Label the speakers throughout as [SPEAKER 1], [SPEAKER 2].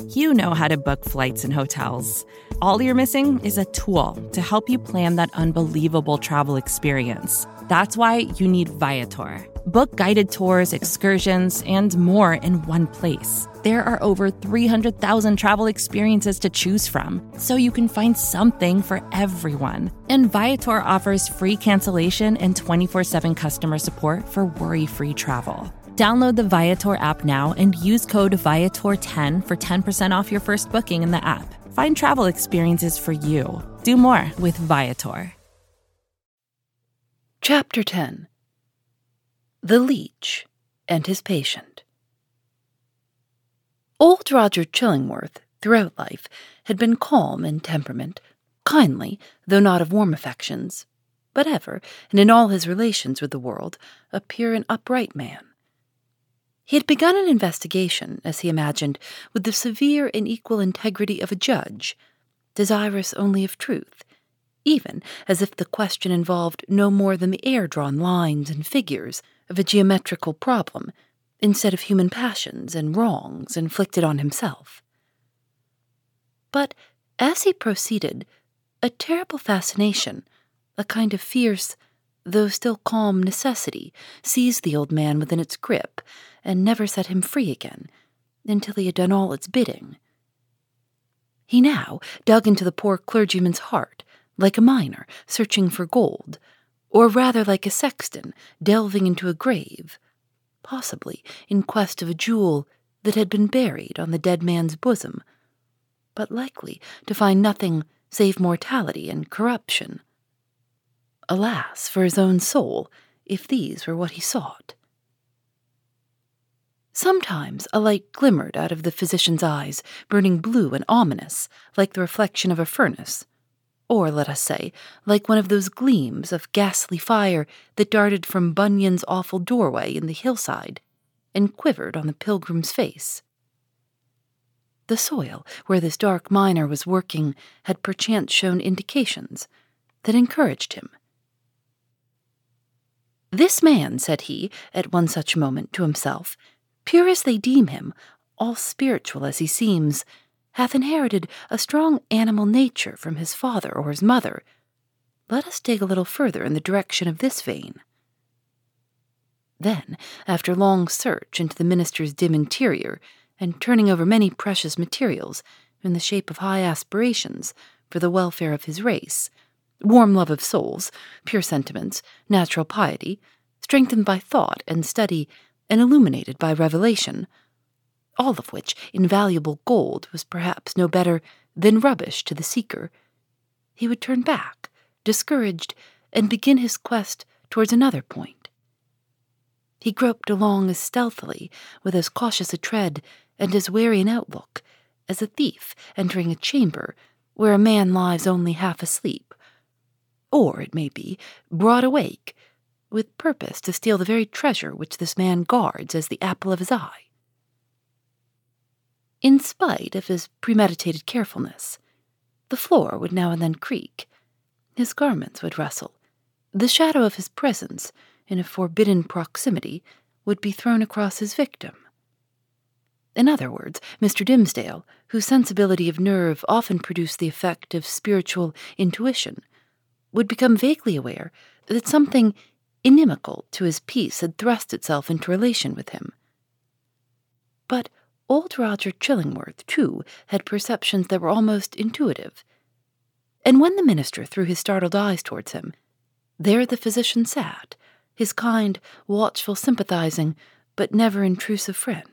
[SPEAKER 1] You know how to book flights and hotels. All you're missing is a tool to help you plan that unbelievable travel experience. That's why you need Viator. Book guided tours, excursions, and more in one place. There are over 300,000 travel experiences to choose from, so you can find something for everyone. And Viator offers free cancellation and 24/7 customer support for worry-free travel. Download the Viator app now and use code Viator10 for 10% off your first booking in the app. Find travel experiences for you. Do more with Viator.
[SPEAKER 2] Chapter 10. The Leech and His Patient. Old Roger Chillingworth, throughout life, had been calm in temperament, kindly, though not of warm affections, but ever, and in all his relations with the world, a pure and upright man. He had begun an investigation, as he imagined, with the severe and equal integrity of a judge, desirous only of truth, even as if the question involved no more than the air-drawn lines and figures of a geometrical problem, instead of human passions and wrongs inflicted on himself. But as he proceeded, a terrible fascination, a kind of fierce, though still calm necessity, seized the old man within its grip, and never set him free again, until he had done all its bidding. He now dug into the poor clergyman's heart, like a miner searching for gold, or rather like a sexton delving into a grave, possibly in quest of a jewel that had been buried on the dead man's bosom, but likely to find nothing save mortality and corruption. Alas for his own soul, if these were what he sought. Sometimes a light glimmered out of the physician's eyes, burning blue and ominous, like the reflection of a furnace, or, let us say, like one of those gleams of ghastly fire that darted from Bunyan's awful doorway in the hillside and quivered on the pilgrim's face. The soil where this dark miner was working had perchance shown indications that encouraged him. "This man," said he, at one such moment, to himself, "pure as they deem him, all spiritual as he seems, hath inherited a strong animal nature from his father or his mother. Let us dig a little further in the direction of this vein." Then, after long search into the minister's dim interior, and turning over many precious materials in the shape of high aspirations for the welfare of his race, warm love of souls, pure sentiments, natural piety, strengthened by thought and study, and illuminated by revelation, all of which invaluable gold was perhaps no better than rubbish to the seeker, he would turn back, discouraged, and begin his quest towards another point. He groped along as stealthily, with as cautious a tread and as wary an outlook, as a thief entering a chamber where a man lies only half asleep, or, it may be, broad awake, with purpose to steal the very treasure which this man guards as the apple of his eye. In spite of his premeditated carefulness, the floor would now and then creak, his garments would rustle, the shadow of his presence, in a forbidden proximity, would be thrown across his victim. In other words, Mr. Dimmesdale, whose sensibility of nerve often produced the effect of spiritual intuition, would become vaguely aware that something inimical to his peace had thrust itself into relation with him. But old Roger Chillingworth, too, had perceptions that were almost intuitive, and when the minister threw his startled eyes towards him, there the physician sat, his kind, watchful, sympathizing, but never intrusive friend.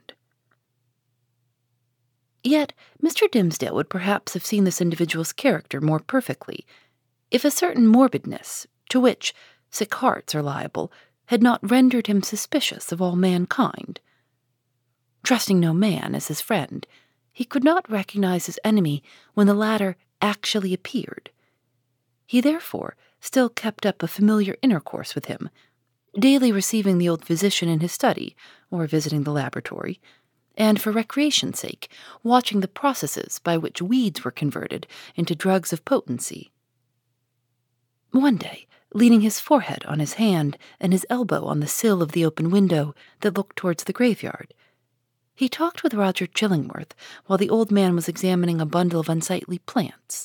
[SPEAKER 2] Yet Mr. Dimmesdale would perhaps have seen this individual's character more perfectly, if a certain morbidness, to which sick hearts are liable, had not rendered him suspicious of all mankind. Trusting no man as his friend, he could not recognize his enemy when the latter actually appeared. He therefore still kept up a familiar intercourse with him, daily receiving the old physician in his study, or visiting the laboratory, and for recreation's sake, watching the processes by which weeds were converted into drugs of potency. One day, leaning his forehead on his hand and his elbow on the sill of the open window that looked towards the graveyard, He talked with Roger Chillingworth while the old man was examining a bundle of unsightly plants.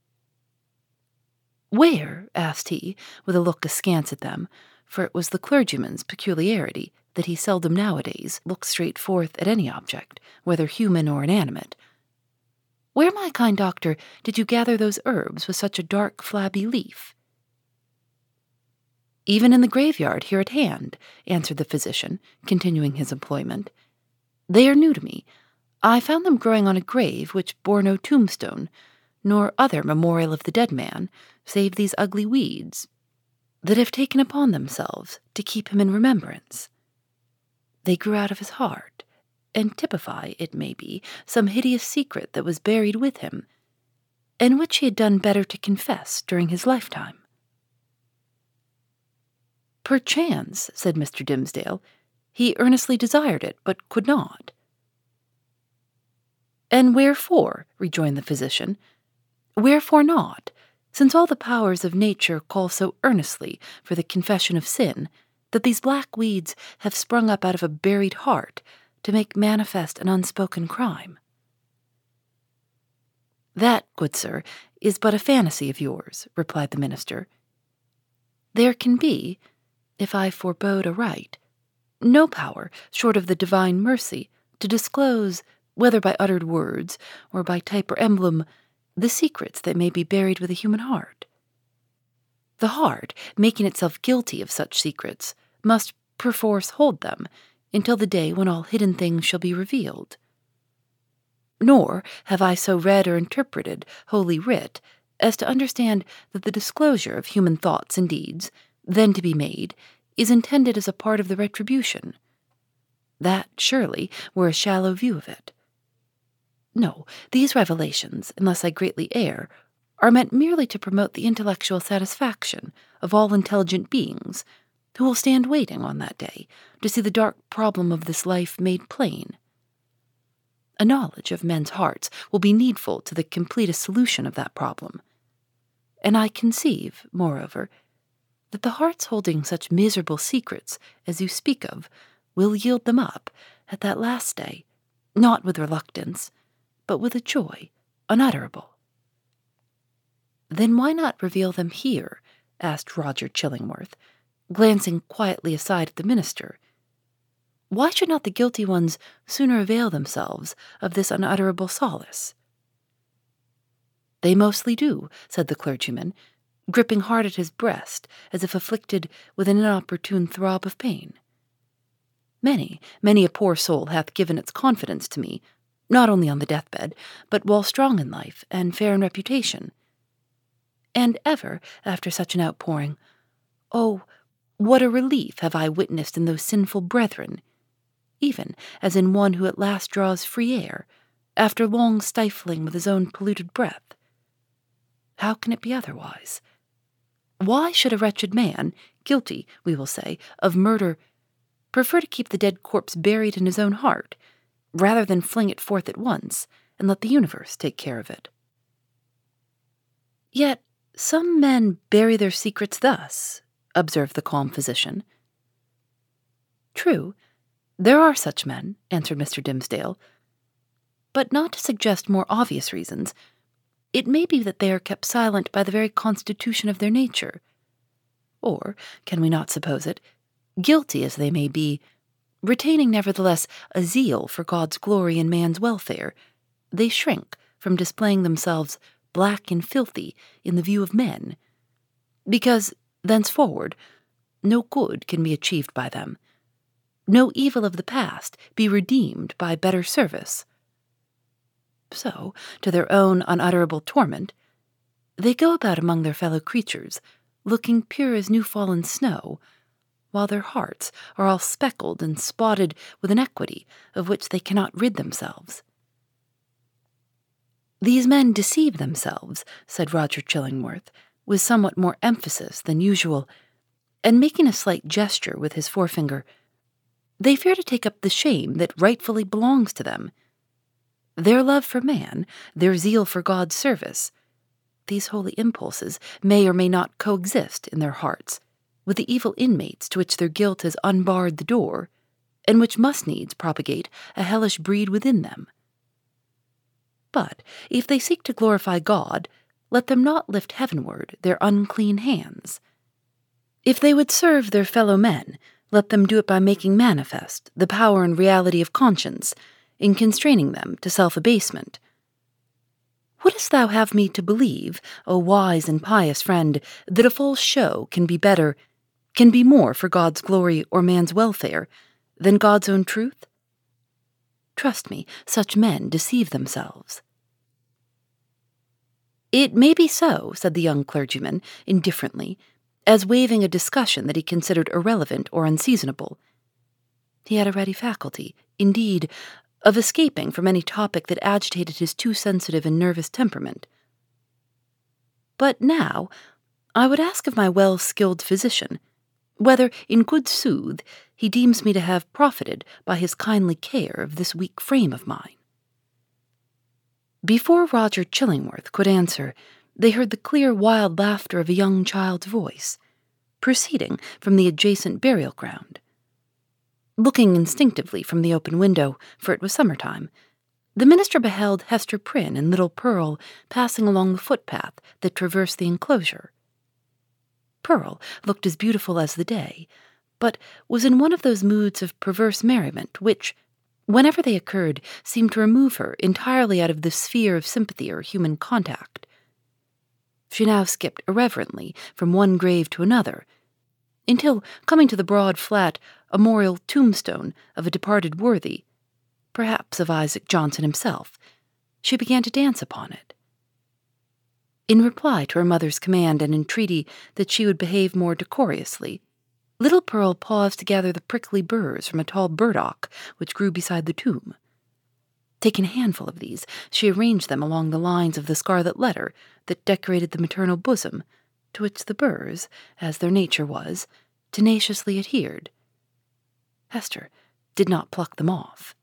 [SPEAKER 2] "Where?" asked he, with a look askance at them, for it was the clergyman's peculiarity that he seldom nowadays looked straight forth at any object, whether human or inanimate. "Where, my kind doctor, did you gather those herbs with such a dark, flabby leaf?" "Even in the graveyard here at hand," answered the physician, continuing his employment. "They are new to me. I found them growing on a grave which bore no tombstone, nor other memorial of the dead man, save these ugly weeds, that have taken upon themselves to keep him in remembrance. They grew out of his heart, and typify, it may be, some hideous secret that was buried with him, and which he had done better to confess during his lifetime." "Perchance," said Mr. Dimmesdale, "he earnestly desired it, but could not." "And wherefore?" rejoined the physician. "Wherefore not, since all the powers of nature call so earnestly for the confession of sin, that these black weeds have sprung up out of a buried heart to make manifest an unspoken crime?" "That, good sir, is but a fantasy of yours," replied the minister. "There can be, if I forebode aright, no power short of the divine mercy to disclose, whether by uttered words or by type or emblem, the secrets that may be buried with a human heart. The heart, making itself guilty of such secrets, must perforce hold them until the day when all hidden things shall be revealed. Nor have I so read or interpreted Holy Writ as to understand that the disclosure of human thoughts and deeds, then to be made, is intended as a part of the retribution. That, surely, were a shallow view of it. No, these revelations, unless I greatly err, are meant merely to promote the intellectual satisfaction of all intelligent beings, who will stand waiting on that day to see the dark problem of this life made plain. A knowledge of men's hearts will be needful to the completest solution of that problem. And I conceive, moreover, that the hearts holding such miserable secrets as you speak of will yield them up at that last day, not with reluctance, but with a joy unutterable." "Then why not reveal them here?" asked Roger Chillingworth, glancing quietly aside at the minister. "Why should not the guilty ones sooner avail themselves of this unutterable solace?" "They mostly do," said the clergyman, gripping hard at his breast as if afflicted with an inopportune throb of pain. "Many, many a poor soul hath given its confidence to me, not only on the deathbed, but while strong in life and fair in reputation. And ever, after such an outpouring, oh, what a relief have I witnessed in those sinful brethren, even as in one who at last draws free air, after long stifling with his own polluted breath. How can it be otherwise? Why should a wretched man, guilty, we will say, of murder, prefer to keep the dead corpse buried in his own heart, rather than fling it forth at once and let the universe take care of it?" "Yet some men bury their secrets thus," observed the calm physician. "True, there are such men," answered Mr. Dimmesdale, "but not to suggest more obvious reasons. It may be that they are kept silent by the very constitution of their nature. Or, can we not suppose it, guilty as they may be, retaining nevertheless a zeal for God's glory and man's welfare, they shrink from displaying themselves black and filthy in the view of men, because, thenceforward, no good can be achieved by them, no evil of the past be redeemed by better service. So, to their own unutterable torment, they go about among their fellow creatures, looking pure as new-fallen snow, while their hearts are all speckled and spotted with iniquity of which they cannot rid themselves." "These men deceive themselves," said Roger Chillingworth, with somewhat more emphasis than usual, and making a slight gesture with his forefinger. "They fear to take up the shame that rightfully belongs to them. Their love for man, their zeal for God's service, these holy impulses may or may not coexist in their hearts with the evil inmates to which their guilt has unbarred the door, and which must needs propagate a hellish breed within them. But if they seek to glorify God, let them not lift heavenward their unclean hands. If they would serve their fellow men, let them do it by making manifest the power and reality of conscience, in constraining them to self-abasement. Wouldst thou have me to believe, O wise and pious friend, that a false show can be more for God's glory or man's welfare than God's own truth? Trust me, such men deceive themselves. It may be so, said the young clergyman, indifferently, as waiving a discussion that he considered irrelevant or unseasonable. He had a ready faculty, indeed, of escaping from any topic that agitated his too sensitive and nervous temperament. But now I would ask of my well-skilled physician whether, in good sooth, he deems me to have profited by his kindly care of this weak frame of mine. Before Roger Chillingworth could answer, they heard the clear, wild laughter of a young child's voice, proceeding from the adjacent burial ground. Looking instinctively from the open window, for it was summertime, the minister beheld Hester Prynne and little Pearl passing along the footpath that traversed the enclosure. Pearl looked as beautiful as the day, but was in one of those moods of perverse merriment which, whenever they occurred, seemed to remove her entirely out of the sphere of sympathy or human contact. She now skipped irreverently from one grave to another, until, coming to the broad, flat, armorial tombstone of a departed worthy, perhaps of Isaac Johnson himself, she began to dance upon it. In reply to her mother's command and entreaty that she would behave more decorously, little Pearl paused to gather the prickly burrs from a tall burdock which grew beside the tomb. Taking a handful of these, she arranged them along the lines of the scarlet letter that decorated the maternal bosom, to which the burrs, as their nature was, tenaciously adhered. Hester did not pluck them off.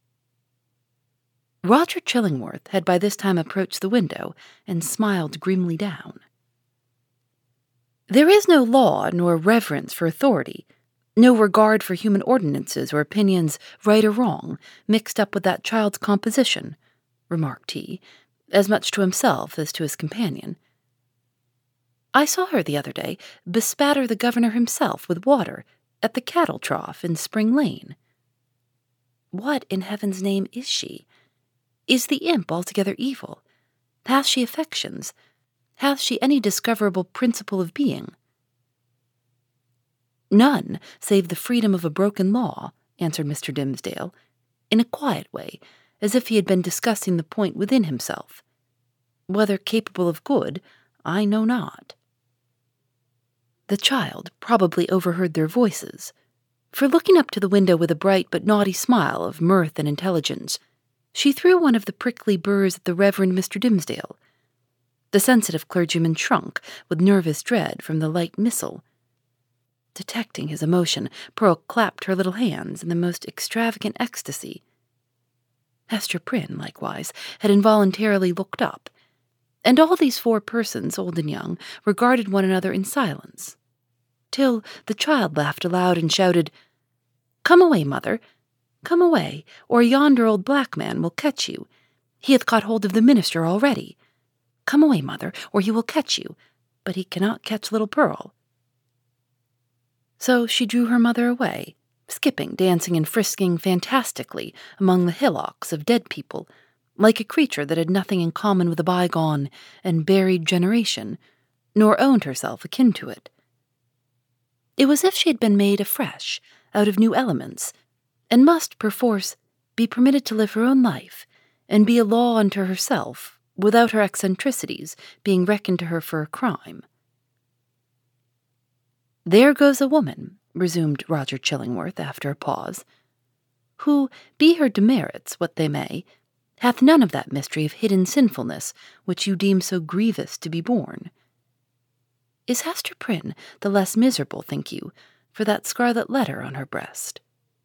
[SPEAKER 2] Roger Chillingworth had by this time approached the window and smiled grimly down. There is no law nor reverence for authority, no regard for human ordinances or opinions, right or wrong, mixed up with that child's composition, remarked he, as much to himself as to his companion. I saw her the other day bespatter the governor himself with water at the cattle trough in Spring Lane. What in heaven's name is she? Is the imp altogether evil? Hath she affections? Hath she any discoverable principle of being? None, save the freedom of a broken law, answered Mr. Dimmesdale, in a quiet way, as if he had been discussing the point within himself. Whether capable of good, I know not. The child probably overheard their voices, for looking up to the window with a bright but naughty smile of mirth and intelligence, she threw one of the prickly burrs at the Reverend Mr. Dimmesdale. The sensitive clergyman shrunk with nervous dread from the light missile. Detecting his emotion, Pearl clapped her little hands in the most extravagant ecstasy. Hester Prynne, likewise, had involuntarily looked up, and all these four persons, old and young, regarded one another in silence, till the child laughed aloud and shouted, "Come away, mother, come away, or yonder old black man will catch you. He hath caught hold of the minister already. Come away, mother, or he will catch you, but he cannot catch little Pearl." So she drew her mother away, skipping, dancing, and frisking fantastically among the hillocks of dead people, like a creature that had nothing in common with a bygone and buried generation, nor owned herself akin to it. It was as if she had been made afresh, out of new elements, and must, perforce, be permitted to live her own life, and be a law unto herself, without her eccentricities being reckoned to her for a crime. "There goes a woman," resumed Roger Chillingworth after a pause, "who, be her demerits what they may, hath none of that mystery of hidden sinfulness which you deem so grievous to be borne. Is Hester Prynne the less miserable, think you, for that scarlet letter on her breast?"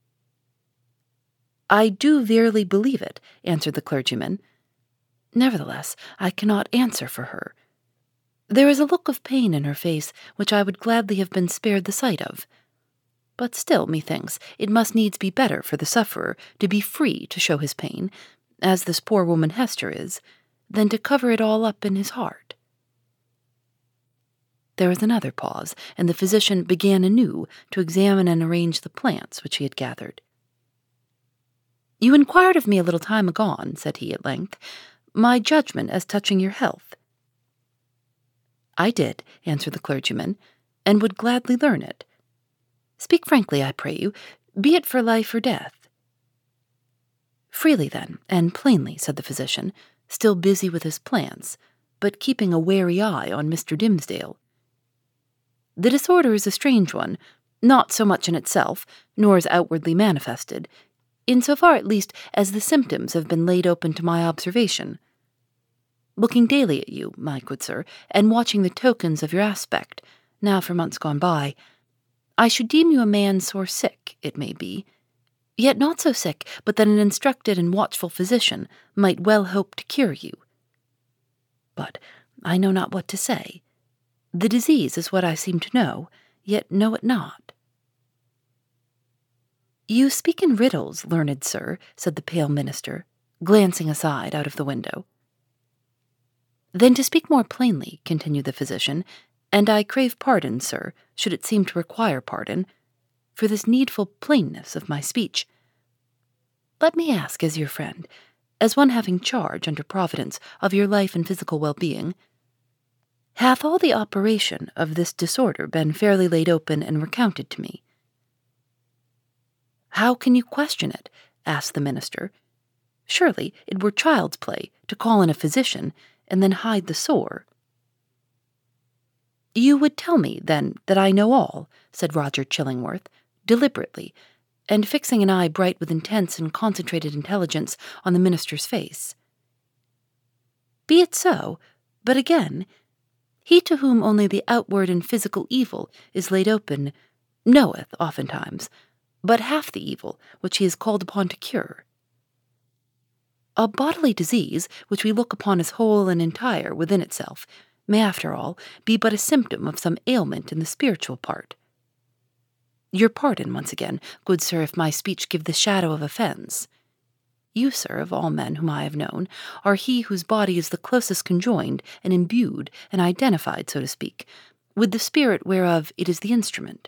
[SPEAKER 2] "I do verily believe it," answered the clergyman. "Nevertheless, I cannot answer for her. There is a look of pain in her face which I would gladly have been spared the sight of. But still, methinks, it must needs be better for the sufferer to be free to show his pain, as this poor woman Hester is, than to cover it all up in his heart. There was another pause, and the physician began anew to examine and arrange the plants which he had gathered. "You inquired of me a little time agone," said he at length, "my judgment as touching your health." "I did," answered the clergyman, "and would gladly learn it. Speak frankly, I pray you, be it for life or death." "Freely, then, and plainly," said the physician, still busy with his plants, but keeping a wary eye on Mr. Dimmesdale. "The disorder is a strange one, not so much in itself, nor as outwardly manifested, in so far at least as the symptoms have been laid open to my observation. Looking daily at you, my good sir, and watching the tokens of your aspect, now for months gone by, I should deem you a man sore sick, it may be, yet not so sick but that an instructed and watchful physician might well hope to cure you. But I know not what to say. The disease is what I seem to know, yet know it not." "You speak in riddles, learned sir," said the pale minister, glancing aside out of the window. "Then to speak more plainly," continued the physician, "and I crave pardon, sir, should it seem to require pardon, for this needful plainness of my speech. Let me ask, as your friend, as one having charge under Providence of your life and physical well-being, hath all the operation of this disorder been fairly laid open and recounted to me?" "How can you question it?" asked the minister. "Surely it were child's play to call in a physician and then hide the sore." "You would tell me, then, that I know all," said Roger Chillingworth, deliberately, and fixing an eye bright with intense and concentrated intelligence on the minister's face. "Be it so, but again, he to whom only the outward and physical evil is laid open knoweth, oftentimes, but half the evil which he is called upon to cure. A bodily disease, which we look upon as whole and entire within itself, may, after all, be but a symptom of some ailment in the spiritual part. Your pardon, once again, good sir, if my speech give the shadow of offence. You, sir, of all men whom I have known, are he whose body is the closest conjoined and imbued and identified, so to speak, with the spirit whereof it is the instrument."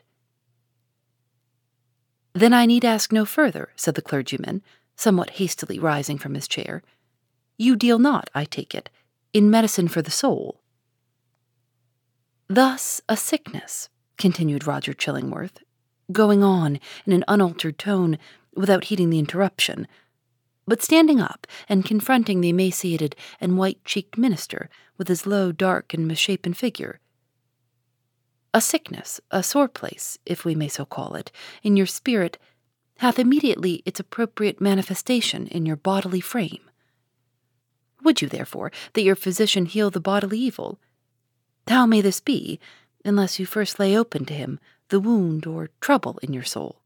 [SPEAKER 2] "Then I need ask no further," said the clergyman, somewhat hastily rising from his chair. "You deal not, I take it, in medicine for the soul." "Thus a sickness," continued Roger Chillingworth, going on in an unaltered tone without heeding the interruption, but standing up and confronting the emaciated and white-cheeked minister with his low, dark, and misshapen figure. "A sickness, a sore place, if we may so call it, in your spirit, hath immediately its appropriate manifestation in your bodily frame. Would you, therefore, that your physician heal the bodily evil? How may this be, unless you first lay open to him the wound or trouble in your soul?"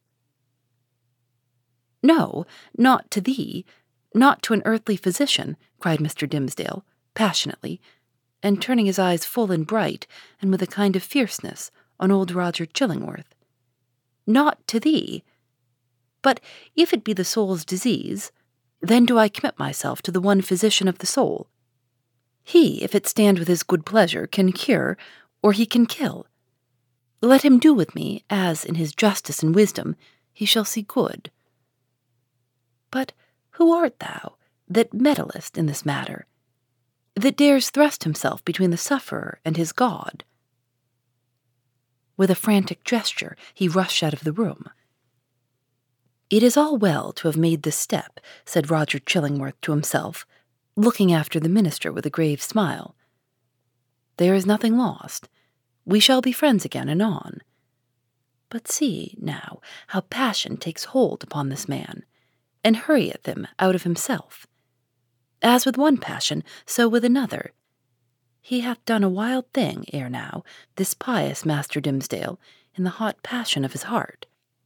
[SPEAKER 2] "No, not to thee, not to an earthly physician," cried Mr. Dimmesdale, passionately, and turning his eyes full and bright, and with a kind of fierceness, on old Roger Chillingworth. "Not to thee. But if it be the soul's disease, then do I commit myself to the one physician of the soul. He, if it stand with his good pleasure, can cure, or he can kill. Let him do with me, as, in his justice and wisdom, he shall see good. But who art thou, that meddlest in this matter, that dares thrust himself between the sufferer and his God?" With a frantic gesture, he rushed out of the room. "It is all well to have made this step," said Roger Chillingworth to himself, looking after the minister with a grave smile. "There is nothing lost. We shall be friends again anon. But see, now, how passion takes hold upon this man, and hurrieth him out of himself. As with one passion, so with another. He hath done a wild thing ere now, this pious Master Dimmesdale, in the hot passion of his heart."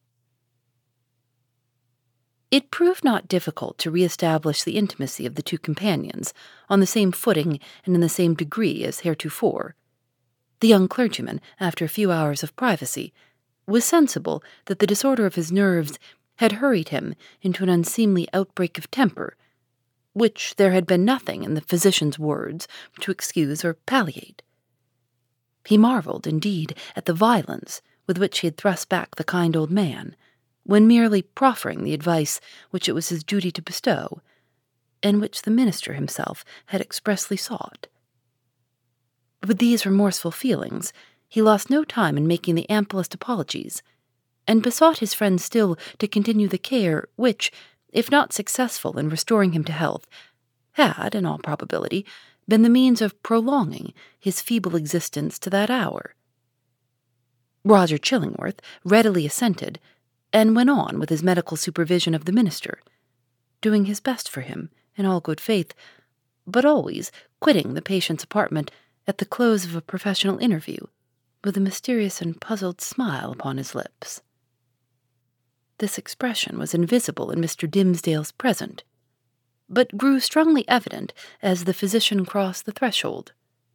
[SPEAKER 2] It proved not difficult to re-establish the intimacy of the two companions, on the same footing and in the same degree as heretofore. The young clergyman, after a few hours of privacy, was sensible that the disorder of his nerves had hurried him into an unseemly outbreak of temper, which there had been nothing in the physician's words to excuse or palliate. He marveled, indeed, at the violence with which he had thrust back the kind old man, when merely proffering the advice which it was his duty to bestow, and which the minister himself had expressly sought. With these remorseful feelings, he lost no time in making the amplest apologies, and besought his friend still to continue the care which, if not successful in restoring him to health, had, in all probability, been the means of prolonging his feeble existence to that hour. Roger Chillingworth readily assented, and went on with his medical supervision of the minister, doing his best for him in all good faith, but always quitting the patient's apartment at the close of a professional interview, with a mysterious and puzzled smile upon his lips. This expression was invisible in Mr. Dimmesdale's present, but grew strongly evident as the physician crossed the threshold.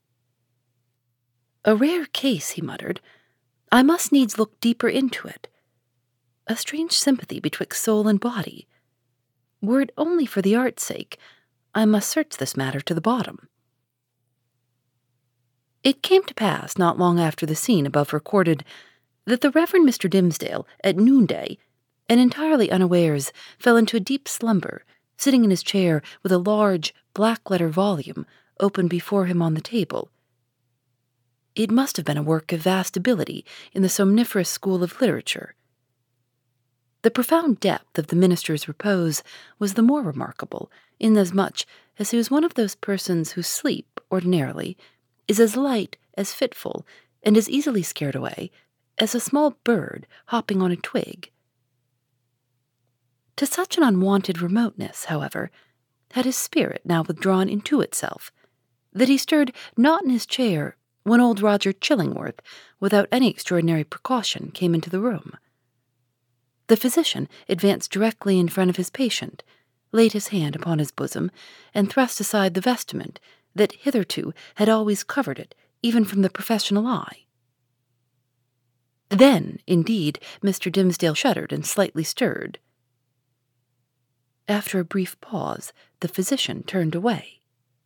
[SPEAKER 2] "A rare case," he muttered. "I must needs look deeper into it. A strange sympathy betwixt soul and body. Were it only for the art's sake, I must search this matter to the bottom." It came to pass, not long after the scene above recorded, that the Reverend Mr. Dimmesdale, at noonday, and entirely unawares, fell into a deep slumber, sitting in his chair with a large black-letter volume open before him on the table. It must have been a work of vast ability in the somniferous school of literature. The profound depth of the minister's repose was the more remarkable, inasmuch as he was one of those persons whose sleep, ordinarily, is as light, as fitful, and as easily scared away as a small bird hopping on a twig. To such an unwonted remoteness, however, had his spirit now withdrawn into itself, that he stirred not in his chair when old Roger Chillingworth, without any extraordinary precaution, came into the room. The physician advanced directly in front of his patient, laid his hand upon his bosom, and thrust aside the vestment that hitherto had always covered it, even from the professional eye. Then, indeed, Mr. Dimmesdale shuddered and slightly stirred. After a brief pause, the physician turned away.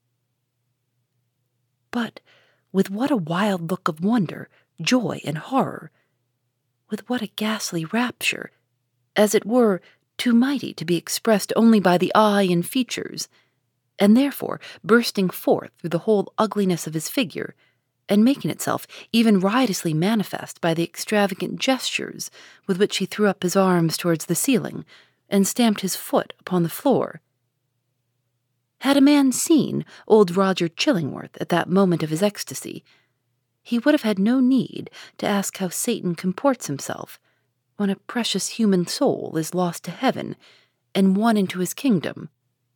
[SPEAKER 2] But with what a wild look of wonder, joy, and horror! With what a ghastly rapture, as it were too mighty to be expressed only by the eye and features, and therefore bursting forth through the whole ugliness of his figure, and making itself even riotously manifest by the extravagant gestures with which he threw up his arms towards the ceiling, and stamped his foot upon the floor. Had a man seen old Roger Chillingworth at that moment of his ecstasy, he would have had no need to ask how Satan comports himself when a precious human soul is lost to heaven and won into his kingdom.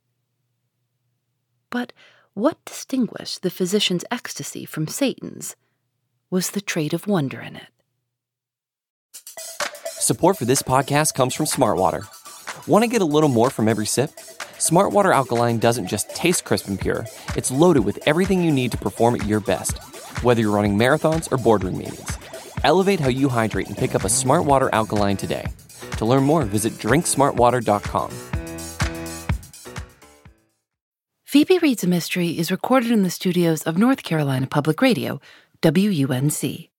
[SPEAKER 2] But what distinguished the physician's ecstasy from Satan's was the trait of wonder in it.
[SPEAKER 3] Support for this podcast comes from Smartwater. Want to get a little more from every sip? Smartwater Alkaline doesn't just taste crisp and pure, it's loaded with everything you need to perform at your best, whether you're running marathons or boardroom meetings. Elevate how you hydrate and pick up a Smartwater Alkaline today. To learn more, visit drinksmartwater.com.
[SPEAKER 2] Phoebe Reads a Mystery is recorded in the studios of North Carolina Public Radio, WUNC.